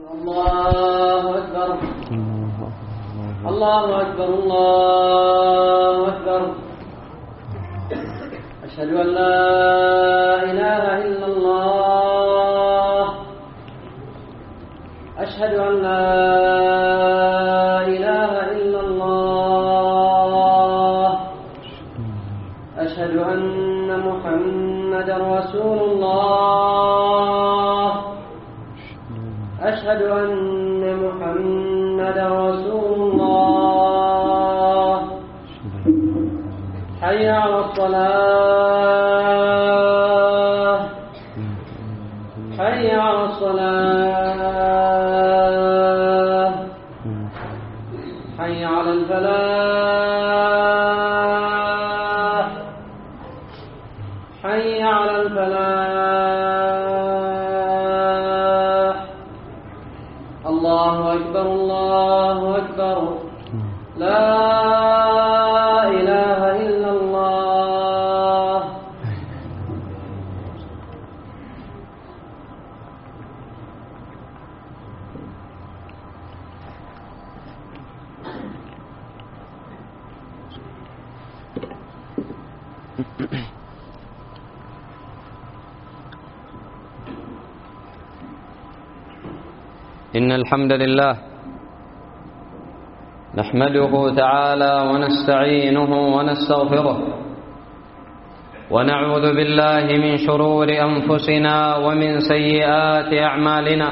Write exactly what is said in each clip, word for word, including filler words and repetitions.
الله أكبر الله أكبر الله أكبر أشهد أن لا إله إلا الله أشهد أن لا إله إلا الله أشهد أن محمدا رسول الله أشهد أن محمدا رسول الله حي على الصلاة حي على الصلاة حي على الفلاح حي على الفلاح الله أكبر الله أكبر لا إله إلا الله. إن الحمد لله نحمده تعالى ونستعينه ونستغفره ونعوذ بالله من شرور أنفسنا ومن سيئات أعمالنا.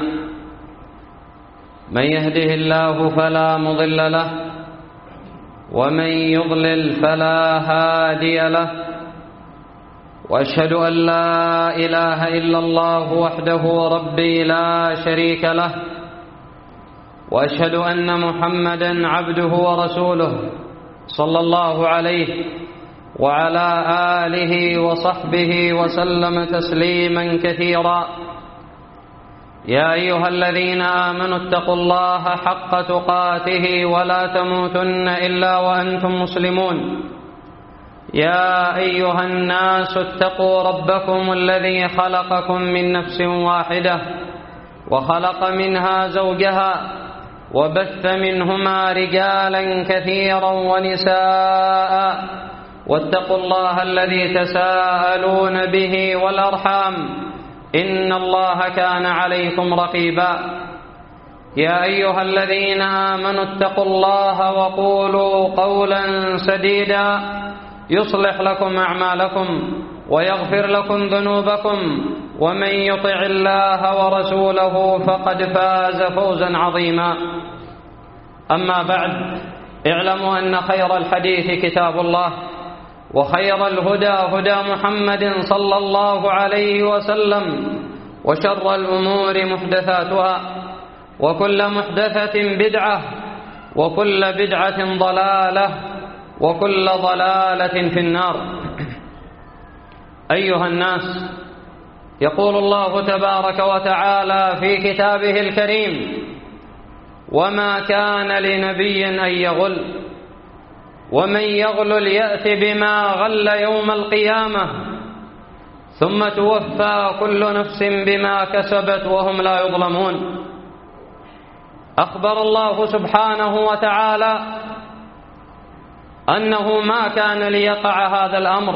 من يهده الله فلا مضل له ومن يضلل فلا هادي له، وأشهد أن لا إله إلا الله وحده ربي لا شريك له، وأشهد أن محمدا عبده ورسوله صلى الله عليه وعلى آله وصحبه وسلم تسليما كثيرا. يا أيها الذين آمنوا اتقوا الله حق تقاته ولا تموتن إلا وأنتم مسلمون. يا أيها الناس اتقوا ربكم الذي خلقكم من نفس واحدة وخلق منها زوجها وبث منهما رجالا كثيرا ونساء، واتقوا الله الذي تساءلون به والأرحام إن الله كان عليكم رقيبا. يا أيها الذين آمنوا اتقوا الله وقولوا قولا سديدا يصلح لكم أعمالكم ويغفر لكم ذنوبكم، ومن يطع الله ورسوله فقد فاز فوزا عظيما. أما بعد، اعلموا أن خير الحديث كتاب الله، وخير الهدى هدى محمد صلى الله عليه وسلم، وشر الأمور محدثاتها، وكل محدثة بدعة، وكل بدعة ضلالة، وكل ضلالة في النار. أيها الناس، يقول الله تبارك وتعالى في كتابه الكريم: وما كان لنبي أن يغل ومن يغلل يأت بما غل يوم القيامة ثم توفى كل نفس بما كسبت وهم لا يظلمون. أخبر الله سبحانه وتعالى أنه ما كان ليقع هذا الأمر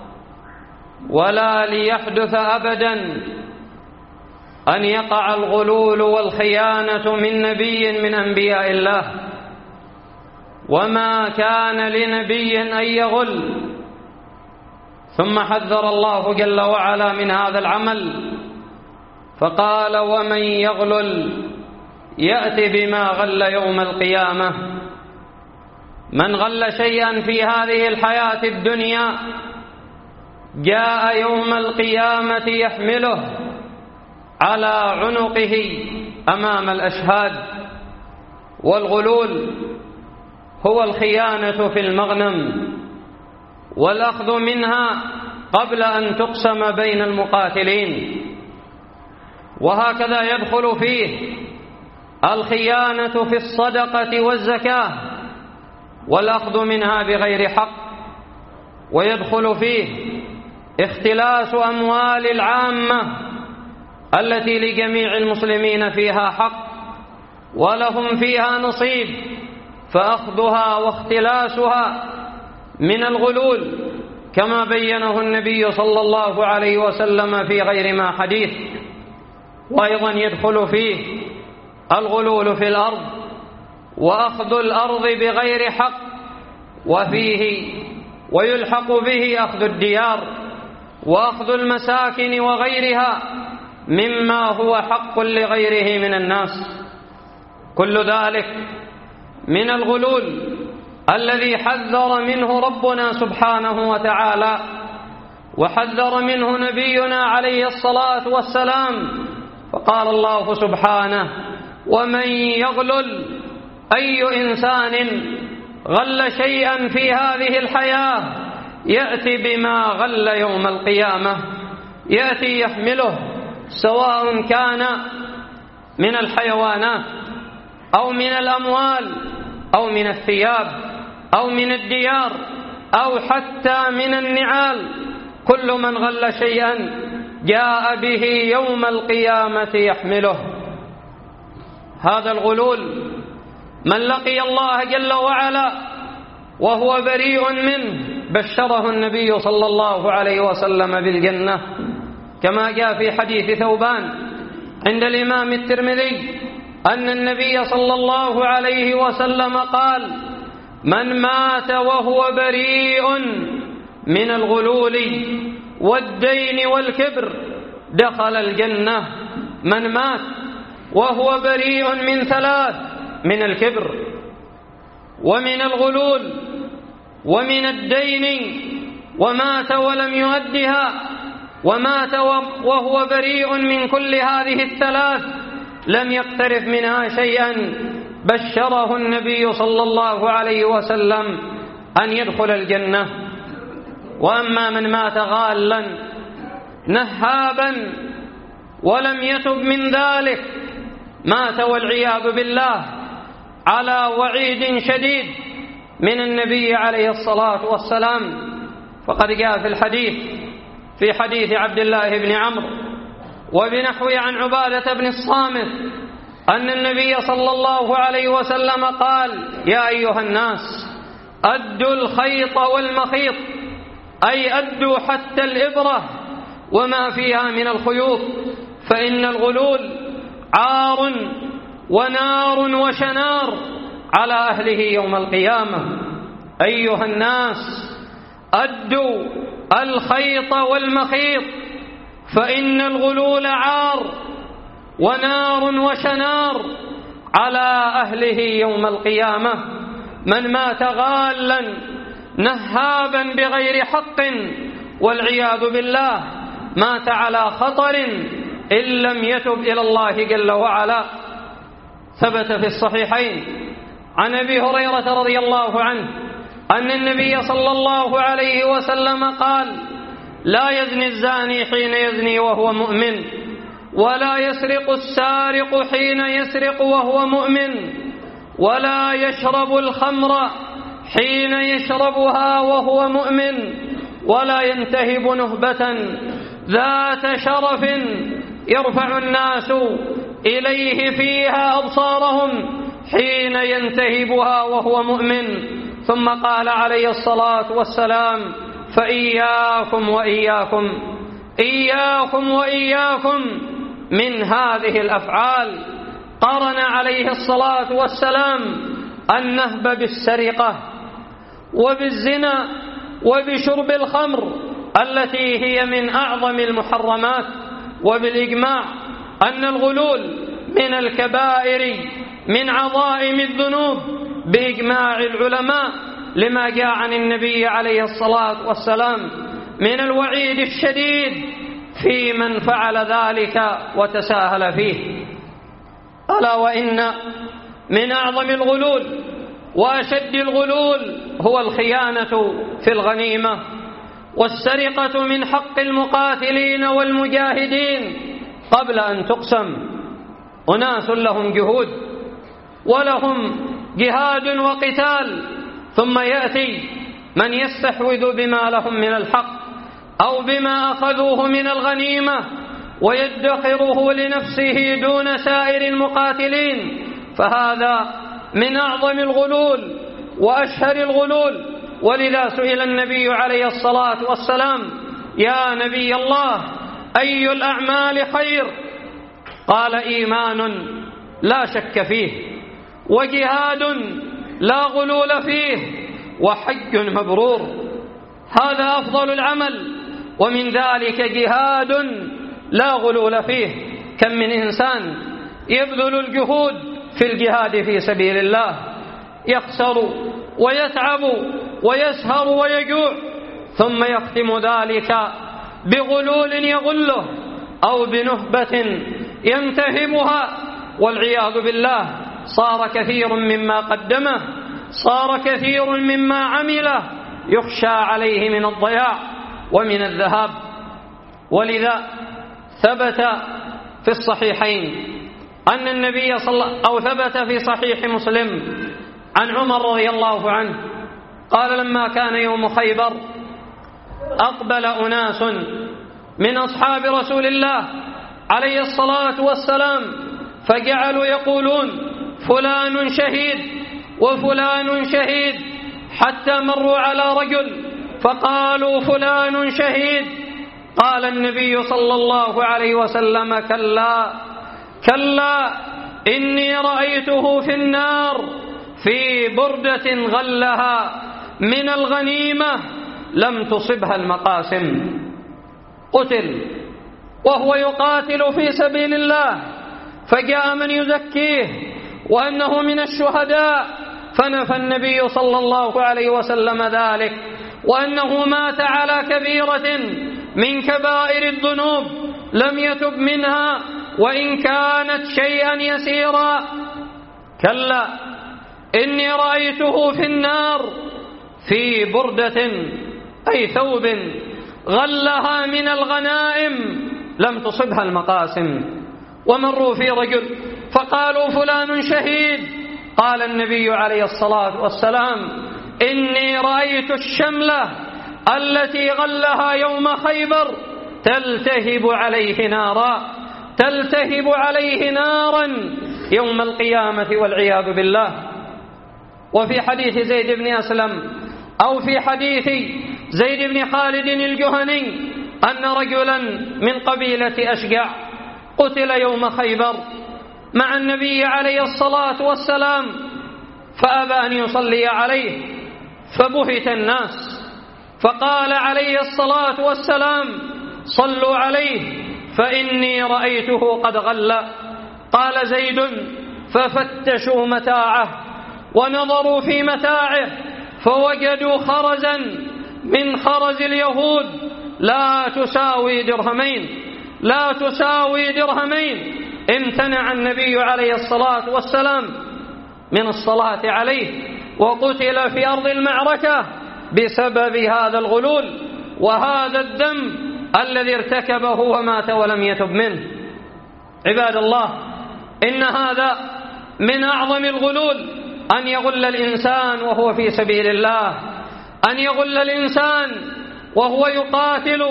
ولا ليحدث أبدا أن يقع الغلول والخيانة من نبي من أنبياء الله. وما كان لنبي أن يغل، ثم حذر الله جل وعلا من هذا العمل فقال: ومن يغلل يأتي بما غل يوم القيامة. من غل شيئا في هذه الحياة الدنيا جاء يوم القيامة يحمله على عنقه أمام الأشهاد. والغلول هو الخيانة في المغنم والأخذ منها قبل أن تقسم بين المقاتلين، وهكذا يدخل فيه الخيانة في الصدقة والزكاة والأخذ منها بغير حق، ويدخل فيه اختلاس أموال العامة التي لجميع المسلمين فيها حق ولهم فيها نصيب، فأخذها واختلاسها من الغلول كما بينه النبي صلى الله عليه وسلم في غير ما حديث. وأيضا يدخل فيه الغلول في الأرض وأخذ الأرض بغير حق، وفيه ويلحق به أخذ الديار وأخذ المساكن وغيرها مما هو حق لغيره من الناس. كل ذلك من الغلول الذي حذر منه ربنا سبحانه وتعالى، وحذر منه نبينا عليه الصلاة والسلام، فقال الله سبحانه: ومن يغلل أي إنسان غل شيئا في هذه الحياة يأتي بما غل يوم القيامة، يأتي يحمله، سواء كان من الحيوانات أو من الأموال أو من الثياب أو من الديار أو حتى من النعال. كل من غل شيئا جاء به يوم القيامة يحمله. هذا الغلول من لقي الله جل وعلا وهو بريء منه بشره النبي صلى الله عليه وسلم بالجنة، كما جاء في حديث ثوبان عند الإمام الترمذي أن النبي صلى الله عليه وسلم قال: من مات وهو بريء من الغلول والدين والكبر دخل الجنة. من مات وهو بريء من ثلاث: من الكبر ومن الغلول ومن الدين، ومات ولم يؤدها، ومات وهو بريء من كل هذه الثلاث لم يقترف منها شيئا، بشره النبي صلى الله عليه وسلم أن يدخل الجنة. وأما من مات غالا نهابا ولم يتب من ذلك مات والعياذ بالله على وعيد شديد من النبي عليه الصلاة والسلام. فقد جاء في الحديث في حديث عبد الله بن عمرو وبنحوه عن عبادة بن الصامت أن النبي صلى الله عليه وسلم قال: يا أيها الناس أدوا الخيط والمخيط، أي أدوا حتى الإبرة وما فيها من الخيوط، فإن الغلول عار ونار وشنار على أهله يوم القيامة. أيها الناس أدوا الخيط والمخيط، فإن الغلول عار ونار وشنار على أهله يوم القيامة. من مات غالا نهابا بغير حق والعياذ بالله مات على خطر إن لم يتب إلى الله جل وعلا. ثبت في الصحيحين عن أبي هريرة رضي الله عنه أن النبي صلى الله عليه وسلم قال: لا يزني الزاني حين يزني وهو مؤمن، ولا يسرق السارق حين يسرق وهو مؤمن، ولا يشرب الخمر حين يشربها وهو مؤمن، ولا ينتهب نهبة ذات شرف يرفع الناس إليه فيها أبصارهم حين ينتهبها وهو مؤمن. ثم قال عليه الصلاة والسلام: فإياكم وإياكم إياكم وإياكم من هذه الأفعال. قرن عليه الصلاة والسلام النهب بالسرقة وبالزنا وبشرب الخمر التي هي من أعظم المحرمات، وبالإجماع أن الغلول من الكبائر من عظائم الذنوب بإجماع العلماء، لما جاء عن النبي عليه الصلاة والسلام من الوعيد الشديد في من فعل ذلك وتساهل فيه. ألا وإن من أعظم الغلول وأشد الغلول هو الخيانة في الغنيمة والسرقة من حق المقاتلين والمجاهدين قبل أن تقسم. أناس لهم جهود ولهم جهاد وقتال، ثم يأتي من يستحوذ بما لهم من الحق أو بما أخذوه من الغنيمة ويدخره لنفسه دون سائر المقاتلين، فهذا من أعظم الغلول وأشهر الغلول. ولذا سئل النبي عليه الصلاة والسلام: يا نبي الله، أي الأعمال خير؟ قال: إيمان لا شك فيه، وجهاد لا غلول فيه، وحج مبرور. هذا أفضل العمل، ومن ذلك جهاد لا غلول فيه. كم من إنسان يبذل الجهود في الجهاد في سبيل الله، يخسر ويتعب ويسهر ويجوع، ثم يختم ذلك بغلول يغله أو بنهبة ينتهبها، والعياذ بالله. صار كثير مما قدمه، صار كثير مما عمله يخشى عليه من الضياع ومن الذهاب. ولذا ثبت في الصحيحين أن النبي صلى أو ثبت في صحيح مسلم عن عمر رضي الله عنه قال: لما كان يوم خيبر أقبل أناس من أصحاب رسول الله عليه الصلاة والسلام، فجعلوا يقولون: فلان شهيد وفلان شهيد، حتى مروا على رجل فقالوا: فلان شهيد. قال النبي صلى الله عليه وسلم: كلا كلا، إني رأيته في النار في بردة غلها من الغنيمة لم تصبها المقاسم. قتل وهو يقاتل في سبيل الله، فجاء من يزكيه وأنه من الشهداء، فنفى النبي صلى الله عليه وسلم ذلك، وأنه مات على كبيرة من كبائر الذنوب لم يتب منها وإن كانت شيئا يسيرا. كلا، إني رأيته في النار في بردة أي ثوب غلها من الغنائم لم تصبها المقاسم. ومروا في رجل فقالوا: فلان شهيد. قال النبي عليه الصلاة والسلام: إني رأيت الشملة التي غلها يوم خيبر تلتهب عليه نارا تلتهب عليه نارا يوم القيامة والعياذ بالله. وفي حديث زيد بن أسلم أو في حديث زيد بن خالد الجهني أن رجلا من قبيلة أشجع قتل يوم خيبر مع النبي عليه الصلاة والسلام، فأبى أن يصلي عليه، فبهت الناس، فقال عليه الصلاة والسلام: صلوا عليه فإني رأيته قد غل. قال زيد: ففتشوا متاعه ونظروا في متاعه فوجدوا خرزا من خرز اليهود لا تساوي درهمين لا تساوي درهمين. امتنع النبي عليه الصلاة والسلام من الصلاة عليه، وقتل في أرض المعركة بسبب هذا الغلول وهذا الذنب الذي ارتكبه ومات ولم يتب منه. عباد الله، إن هذا من أعظم الغلول، أن يغل الإنسان وهو في سبيل الله، أن يغل الإنسان وهو يقاتل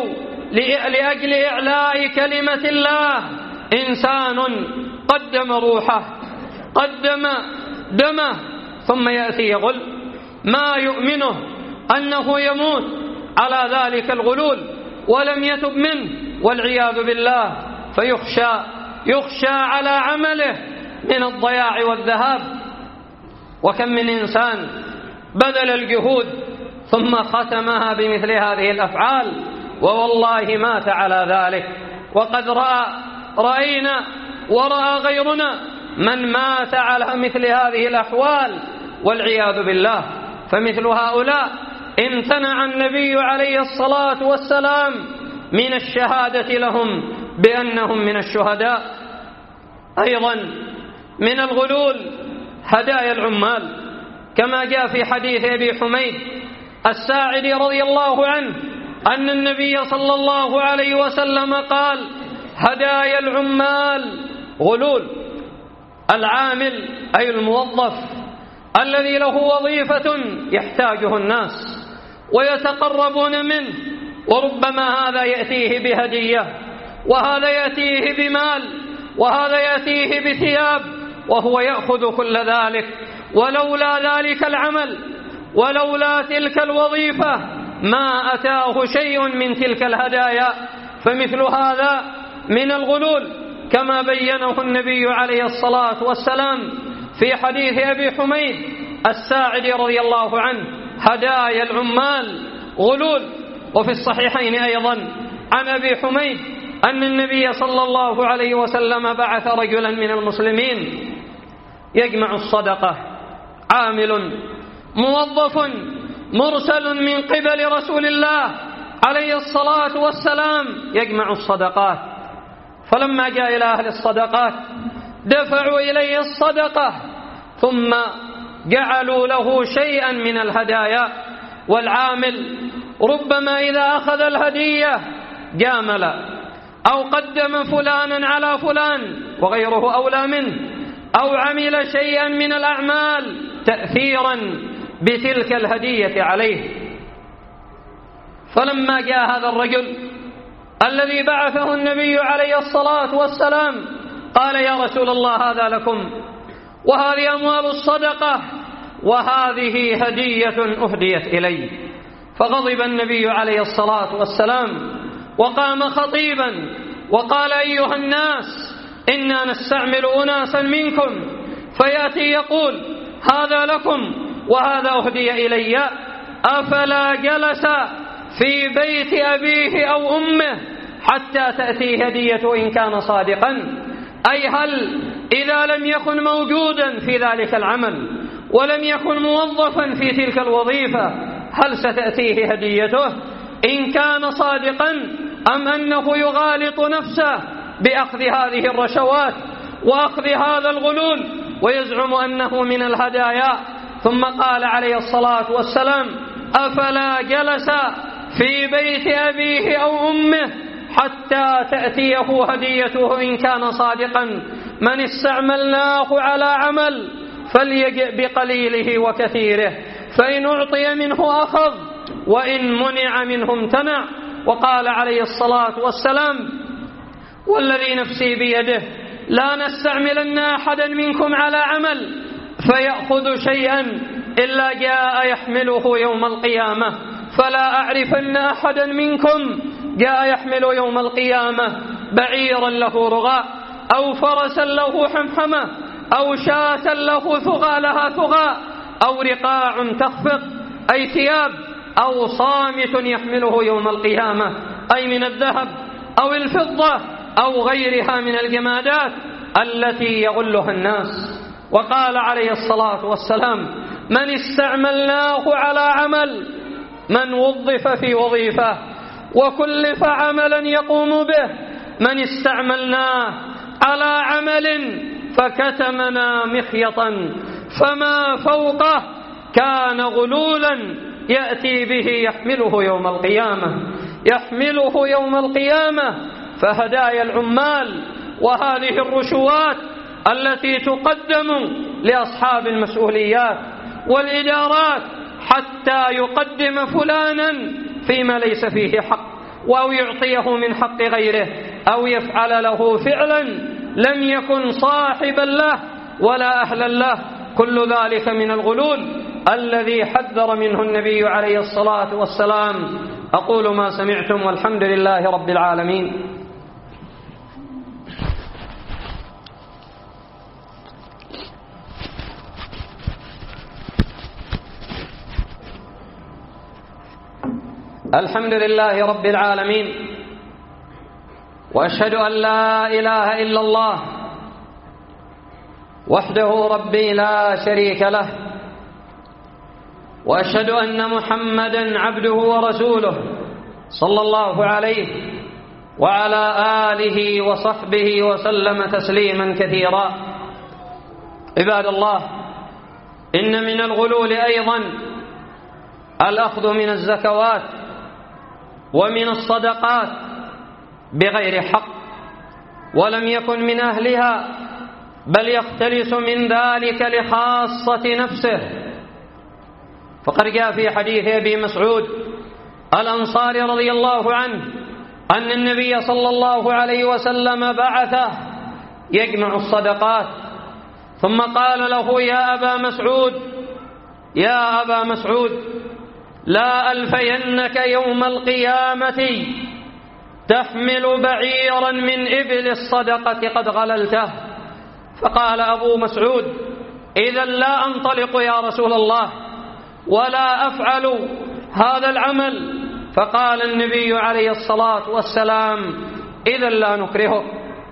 لأجل إعلاء كلمة الله. إنسان قدم روحه، قدم دمه، ثم يأتي يغل، ما يؤمنه أنه يموت على ذلك الغلول ولم يتب منه والعياذ بالله، فيخشى يخشى على عمله من الضياع والذهاب. وكم من إنسان بذل الجهود ثم ختمها بمثل هذه الأفعال ووالله مات على ذلك. وقد رأى رأينا ورأى غيرنا من مات على مثل هذه الأحوال والعياذ بالله. فمثل هؤلاء امتنع النبي عليه الصلاة والسلام من الشهادة لهم بأنهم من الشهداء. أيضا من الغلول هدايا العمال، كما جاء في حديث أبي حميد الساعدي رضي الله عنه أن النبي صلى الله عليه وسلم قال: هدايا العمال غلول. العامل أي الموظف الذي له وظيفة يحتاجه الناس ويتقربون منه، وربما هذا يأتيه بهدية، وهذا يأتيه بمال، وهذا يأتيه بثياب، وهو يأخذ كل ذلك. ولولا ذلك العمل ولولا تلك الوظيفة ما أتاه شيء من تلك الهدايا. فمثل هذا من الغلول كما بينه النبي عليه الصلاة والسلام في حديث أبي حميد الساعدي رضي الله عنه: هدايا العمال غلول. وفي الصحيحين أيضا عن أبي حميد أن النبي صلى الله عليه وسلم بعث رجلا من المسلمين يجمع الصدقة، عامل موظف مرسل من قبل رسول الله عليه الصلاة والسلام يجمع الصدقات. فلما جاء إلى أهل الصدقات دفعوا إليه الصدقة ثم جعلوا له شيئا من الهدايا. والعامل ربما إذا أخذ الهدية جامل أو قدم فلانا على فلان وغيره أولى منه، أو عمل شيئا من الأعمال تأثيرا بتلك الهدية عليه. فلما جاء هذا الرجل الذي بعثه النبي عليه الصلاة والسلام قال: يا رسول الله، هذا لكم، وهذه أموال الصدقة، وهذه هدية أهديت إلي. فغضب النبي عليه الصلاة والسلام وقام خطيبا وقال: أيها الناس، إنا نستعمل أناسا منكم فيأتي يقول: هذا لكم وهذا أهدي إلي، أفلا جلس في بيت أبيه أو أمه حتى تأتي هديته إن كان صادقا؟ أي هل إذا لم يكن موجودا في ذلك العمل ولم يكن موظفا في تلك الوظيفة هل ستأتيه هديته إن كان صادقا، أم أنه يغالط نفسه بأخذ هذه الرشوات وأخذ هذا الغلول ويزعم أنه من الهدايا؟ ثم قال عليه الصلاة والسلام: أفلا جلس في بيت أبيه أو أمه حتى تأتيه هديته إن كان صادقا؟ من استعملناه على عمل فليجئ بقليله وكثيره، فإن أعطي منه أخذ وإن منع منه امتنع. وقال عليه الصلاة والسلام: والذي نفسي بيده لا نستعملن أحدا منكم على عمل فيأخذ شيئا إلا جاء يحمله يوم القيامة، فلا أعرفن أحدا منكم جاء يحمل يوم القيامة بعيرا له رغاء أو فرسا له حمحمة أو شاة له ثغى لها ثغى أو رقاع تخفق أي ثياب أو صامت يحمله يوم القيامة، أي من الذهب أو الفضة أو غيرها من الجمادات التي يغلها الناس. وقال عليه الصلاة والسلام: من استعملناه على عمل، من وظف في وظيفة وكلف عملا يقوم به، من استعملناه على عمل فكتمنا مخيطا فما فوقه كان غلولا يأتي به يحمله يوم القيامة يحمله يوم القيامة. فهدايا العمال وهذه الرشوات التي تقدم لأصحاب المسؤوليات والإدارات حتى يقدم فلانا فيما ليس فيه حق، أو يعطيه من حق غيره، أو يفعل له فعلا لم يكن صاحبا له ولا أهلا له، كل ذلك من الغلول الذي حذر منه النبي عليه الصلاة والسلام. أقول ما سمعتم والحمد لله رب العالمين. الحمد لله رب العالمين، وأشهد أن لا إله إلا الله وحده ربي لا شريك له، وأشهد أن محمدا عبده ورسوله صلى الله عليه وعلى آله وصحبه وسلم تسليما كثيرا. عباد الله، إن من الغلول أيضا الأخذ من الزكوات ومن الصدقات بغير حق ولم يكن من أهلها، بل يختلس من ذلك لخاصة نفسه. فقد جاء في حديث أبي مسعود الأنصاري رضي الله عنه أن النبي صلى الله عليه وسلم بعثه يجمع الصدقات، ثم قال له: يا أبا مسعود يا أبا مسعود لا ألفينك يوم القيامة تحمل بعيرا من إبل الصدقة قد غللته. فقال أبو مسعود: إذا لا أنطلق يا رسول الله ولا أفعل هذا العمل. فقال النبي عليه الصلاة والسلام: إذا لا نكرهك.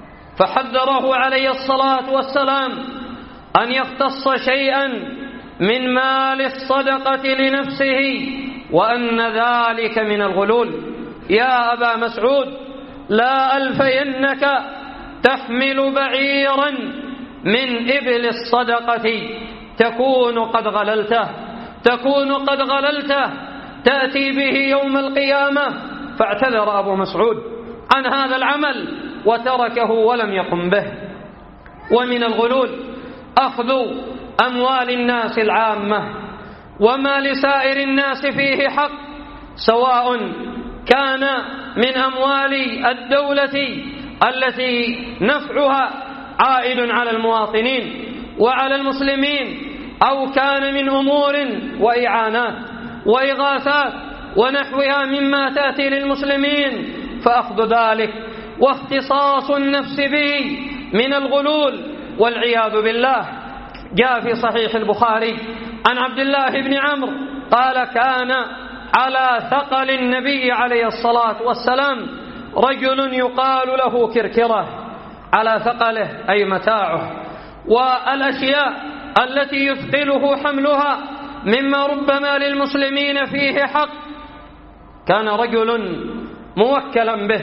فحذره عليه الصلاة والسلام أن يختص شيئا من مال الصدقة لنفسه، وأن ذلك من الغلول. يا أبا مسعود لا ألفينك تحمل بعيرا من إبل الصدقة تكون قد غللته تكون قد غللته تأتي به يوم القيامة. فاعتذر أبو مسعود عن هذا العمل وتركه ولم يقم به. ومن الغلول أخذ أموال الناس العامة وما لسائر الناس فيه حق، سواء كان من أموال الدولة التي نفعها عائد على المواطنين وعلى المسلمين، أو كان من أمور وإعانات وإغاثات ونحوها مما تأتي للمسلمين، فأخذ ذلك واختصاص النفس به من الغلول والعياذ بالله. جاء في صحيح البخاري عن عبد الله بن عمرو قال: كان على ثقل النبي عليه الصلاة والسلام رجل يقال له كركرة. على ثقله أي متاعه والأشياء التي يثقله حملها مما ربما للمسلمين فيه حق. كان رجل موكلا به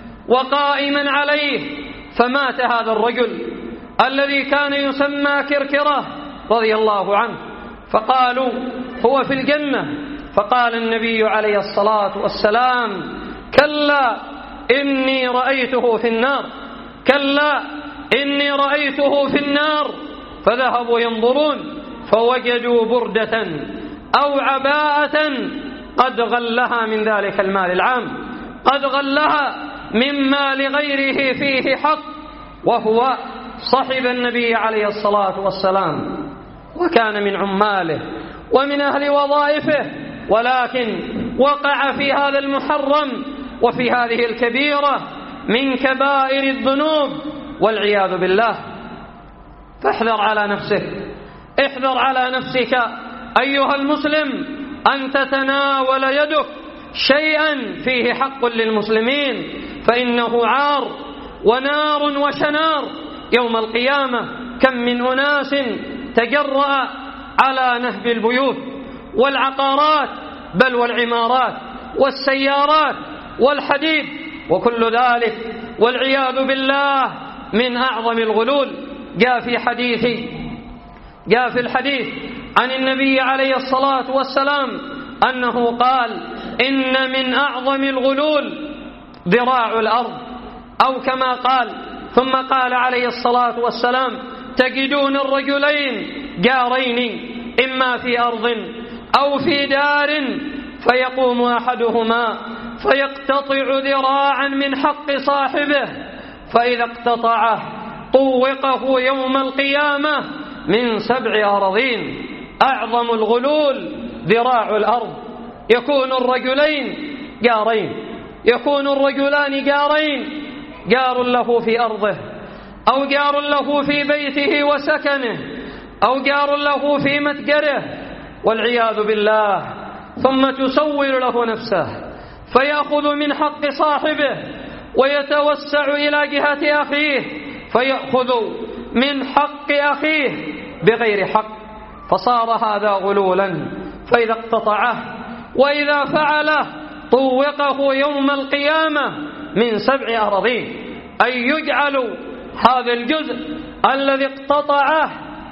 وقائما عليه، فمات هذا الرجل الذي كان يسمى كركرة رضي الله عنه، فقالوا هو في الجنة. فقال النبي عليه الصلاة والسلام: كلا إني رأيته في النار كلا إني رأيته في النار. فذهبوا ينظرون فوجدوا بردة أو عباءة قد غلها من ذلك المال العام، قد غلها من مال غيره فيه حق، وهو صحب النبي عليه الصلاة والسلام وكان من عماله ومن أهل وظائفه، ولكن وقع في هذا المحرم وفي هذه الكبيرة من كبائر الذنوب والعياذ بالله. فاحذر على نفسك احذر على نفسك أيها المسلم أن تتناول يدك شيئا فيه حق للمسلمين، فإنه عار ونار وشنار يوم القيامة. كم من أناس تجرأ على نهب البيوت والعقارات بل والعمارات والسيارات والحديد وكل ذلك والعياذ بالله من أعظم الغلول. جاء في حديث جاء في الحديث عن النبي عليه الصلاة والسلام أنه قال: إن من أعظم الغلول ذراع الأرض، أو كما قال. ثم قال عليه الصلاة والسلام: تجدون الرجلين جارين إما في أرض أو في دار، فيقوم أحدهما فيقتطع ذراعا من حق صاحبه، فإذا اقتطعه طوقه يوم القيامة من سبع أراضين. أعظم الغلول ذراع الأرض. يكون الرجلين جارين يكون الرجلان جارين، جار له في أرضه أو جار له في بيته وسكنه أو جار له في متجره والعياذ بالله، ثم تسول له نفسه فيأخذ من حق صاحبه ويتوسع إلى جهة أخيه فيأخذ من حق أخيه بغير حق، فصار هذا غلولا. فإذا اقتطعه وإذا فعله طوقه يوم القيامة من سبع أراضين، أي يجعل هذا الجزء الذي اقتطعه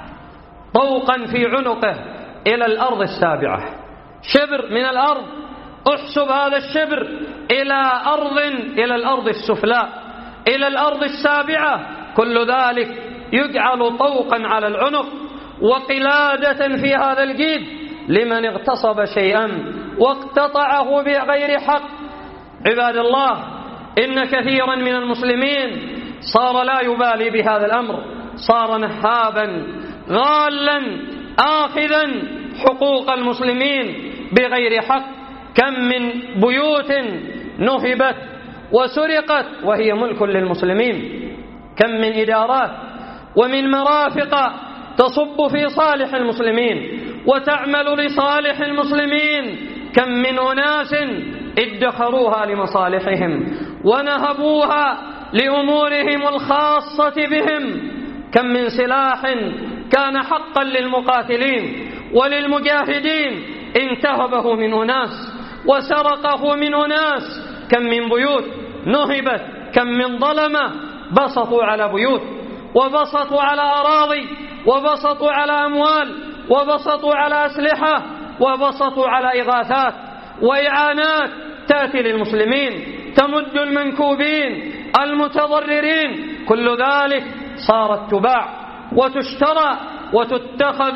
طوقا في عنقه إلى الأرض السابعة، شبر من الأرض، احسب هذا الشبر إلى أرض إلى الأرض السفلى إلى الأرض السابعة، كل ذلك يجعل طوقا على العنق وقلادة في هذا الجيد لمن اغتصب شيئا واقتطعه بغير حق. عباد الله، إن كثيرا من المسلمين صار لا يبالي بهذا الأمر، صار نهابا غالا آخذا حقوق المسلمين بغير حق. كم من بيوت نهبت وسرقت وهي ملك للمسلمين، كم من إدارات ومن مرافق تصب في صالح المسلمين وتعمل لصالح المسلمين، كم من أناس ادخروها لمصالحهم ونهبوها لأمورهم الخاصة بهم، كم من سلاح كان حقا للمقاتلين وللمجاهدين انتهبه من أناس وسرقه من أناس، كم من بيوت نهبت، كم من ظلمة بسطوا على بيوت وبسطوا على أراضي وبسطوا على أموال وبسطوا على أسلحة وبسطوا على إغاثات وإعانات تأتي للمسلمين تمد المنكوبين المتضررين، كل ذلك صارت تباع وتشترى وتتخذ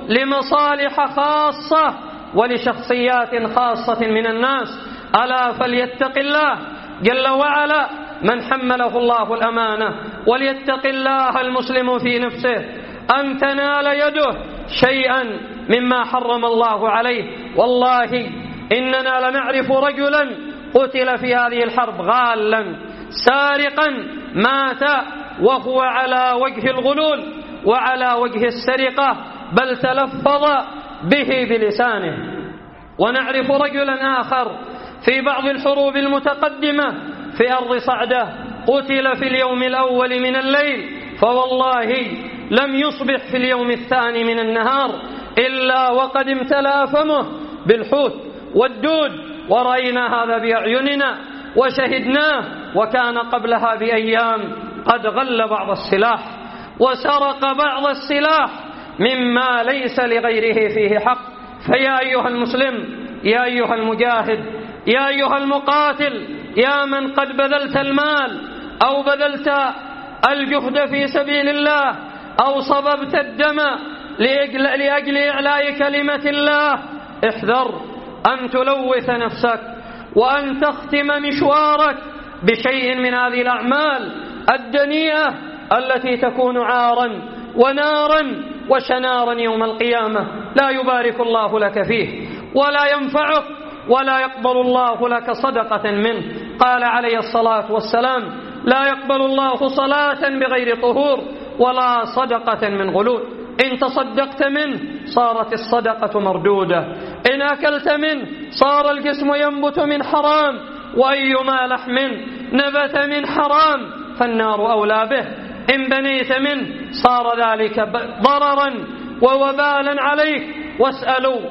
لمصالح خاصة ولشخصيات خاصة من الناس. ألا فليتق الله جل وعلا من حمله الله الأمانة، وليتق الله المسلم في نفسه أن تنال يده شيئا مما حرم الله عليه. والله إننا لنعرف رجلا قتل في هذه الحرب غالا سارقا، مات وهو على وجه الغلول وعلى وجه السرقة، بل تلفظ به بلسانه. ونعرف رجلا آخر في بعض الحروب المتقدمة في أرض صعدة قتل في اليوم الأول من الليل، فوالله لم يصبح في اليوم الثاني من النهار إلا وقد امتلأ فمه بالحوت والدود، ورأينا هذا بأعيننا وشهدناه. وكان قبلها بأيام قد غل بعض السلاح وسرق بعض السلاح مما ليس لغيره فيه حق. فيا أيها المسلم، يا أيها المجاهد، يا أيها المقاتل، يا من قد بذلت المال أو بذلت الجهد في سبيل الله أو صببت الدم لأجل إعلاء كلمة الله، احذر أن تلوث نفسك وأن تختم مشوارك بشيء من هذه الأعمال الدنيئة التي تكون عارا ونارا وشنارا يوم القيامة لا يبارك الله لك فيه ولا ينفعك ولا يقبل الله لك صدقة منه. قال عليه الصلاة والسلام: لا يقبل الله صلاة بغير طهور ولا صدقة من غلول. إن تصدقت منه صارت الصدقة مردودة، إن أكلت منه صار الجسم ينبت من حرام، وأيما لحم نبت من حرام فالنار أولى به. إن بنيت منه صار ذلك ضررا ووبالا عليك. واسألوا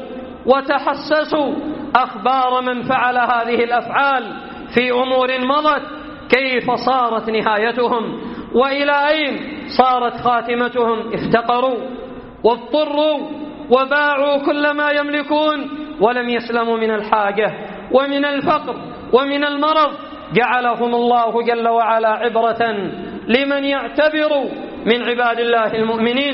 وتحسسوا أخبار من فعل هذه الأفعال في أمور مضت، كيف صارت نهايتهم وإلى أين صارت خاتمتهم. افتقروا واضطروا وباعوا كل ما يملكون ولم يسلموا من الحاجة ومن الفقر ومن المرض. جعلهم الله جل وعلا عبرة لمن يعتبر من عباد الله المؤمنين.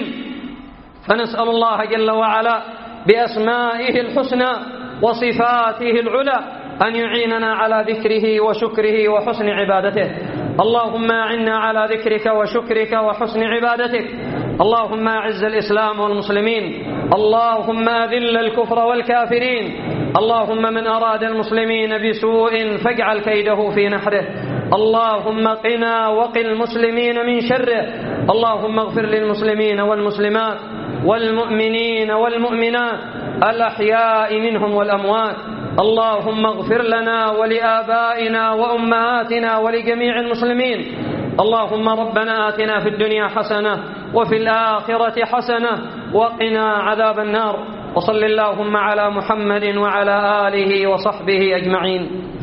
فنسأل الله جل وعلا بأسمائه الحسنى وصفاته العلى أن يعيننا على ذكره وشكره وحسن عبادته. اللهم أعنا على ذكرك وشكرك وحسن عبادتك. اللهم أعز الإسلام والمسلمين، اللهم أذل الكفر والكافرين. اللهم من أراد المسلمين بسوء فاجعل كيده في نحره. اللهم قنا وقِ المسلمين من شره. اللهم اغفر للمسلمين والمسلمات والمؤمنين والمؤمنات الأحياء منهم والأموات. اللهم اغفر لنا ولآبائنا وأمهاتنا ولجميع المسلمين. اللهم ربنا آتنا في الدنيا حسنة وفي الآخرة حسنة وقنا عذاب النار. وصل اللهم على محمد وعلى آله وصحبه أجمعين.